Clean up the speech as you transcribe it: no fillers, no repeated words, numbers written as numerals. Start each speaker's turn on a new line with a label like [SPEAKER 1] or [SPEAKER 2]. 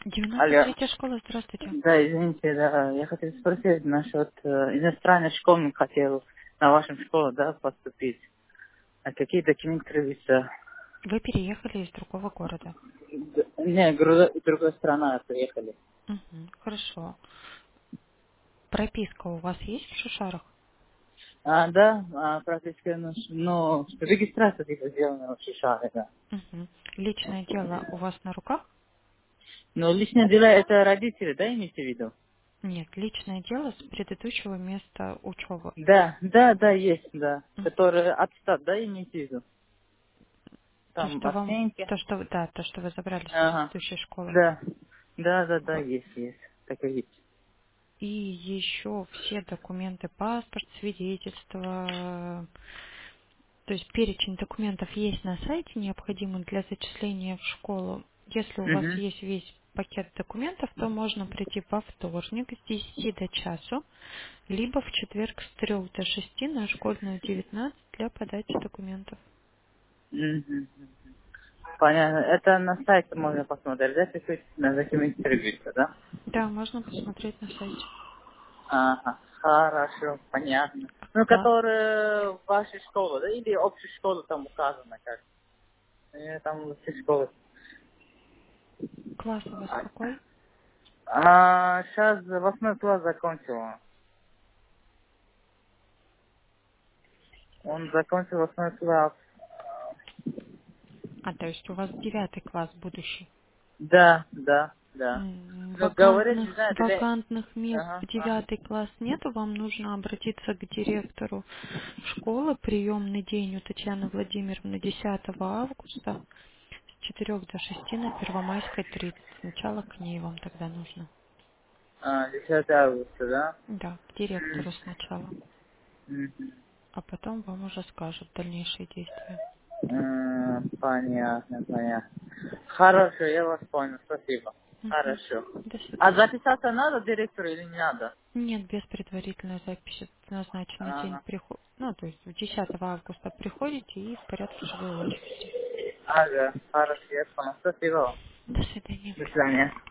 [SPEAKER 1] Алло.
[SPEAKER 2] 93-я школа, здравствуйте.
[SPEAKER 1] Да, извините, да, я хотел спросить насчет иностранный школьник хотел на вашем школу, да, поступить. А какие документы требуются?
[SPEAKER 2] Вы переехали из другого города.
[SPEAKER 1] Не, другая страна приехали.
[SPEAKER 2] Хорошо. Прописка у вас есть в Шушарах?
[SPEAKER 1] Да, практически, ну, регистрация типа сделана в США, да.
[SPEAKER 2] Мгм. Личное дело у вас на руках?
[SPEAKER 1] Но личное дело это родители, да, имеете в виду?
[SPEAKER 2] Нет, личное дело с предыдущего места учебы.
[SPEAKER 1] Да, да, есть, да. Который аттестат, да, имеете в виду?
[SPEAKER 2] То,
[SPEAKER 1] Там
[SPEAKER 2] что вам,
[SPEAKER 1] оценки.
[SPEAKER 2] то, что вы забрали с
[SPEAKER 1] Ага.
[SPEAKER 2] предыдущей школы.
[SPEAKER 1] Да. Да, есть. Так и есть.
[SPEAKER 2] И еще все документы, паспорт, свидетельство. То есть перечень документов есть на сайте, необходимых для зачисления в школу. Если у вас
[SPEAKER 1] Угу.
[SPEAKER 2] есть весь пакет документов, то можно прийти во вторник с 10 до часу, либо в четверг с 3 до 6 на школьную 19 для подачи документов.
[SPEAKER 1] Мгм. Понятно. Это на сайте можно посмотреть, да, чуть-чуть на документируется, да?
[SPEAKER 2] Да, можно посмотреть на сайте.
[SPEAKER 1] Ага, хорошо, понятно. Ну, которые в вашей школе, да, или общей школы там указано как? Там все школы.
[SPEAKER 2] Класс у вас какой?
[SPEAKER 1] Сейчас 8 класс закончил. Он закончил 8 класс.
[SPEAKER 2] То есть у вас 9 класс будущий.
[SPEAKER 1] Да. Ну, говорит, не знаю, для...
[SPEAKER 2] Вакантных мест в
[SPEAKER 1] Ага.
[SPEAKER 2] 9 класс нету, вам нужно обратиться к директору школы. Приемный день у Татьяны Владимировны 10 августа с 4 до 6 на Первомайской 30. Сначала к ней вам тогда нужно.
[SPEAKER 1] 10 августа, да?
[SPEAKER 2] Да, к директору сначала,
[SPEAKER 1] Мгм.
[SPEAKER 2] а потом вам уже скажут дальнейшие действия.
[SPEAKER 1] Понятно. Хорошо, я вас понял, спасибо.
[SPEAKER 2] Мгм.
[SPEAKER 1] Хорошо.
[SPEAKER 2] До
[SPEAKER 1] А
[SPEAKER 2] свидания.
[SPEAKER 1] записаться надо директору или не надо?
[SPEAKER 2] Нет, без предварительной записи. Назначенный день
[SPEAKER 1] Ага.
[SPEAKER 2] прихода. Ну, то есть 10 августа приходите и в порядке живой очереди.
[SPEAKER 1] Ага, хорошо, я понял. Спасибо вам.
[SPEAKER 2] До свидания.
[SPEAKER 1] До свидания.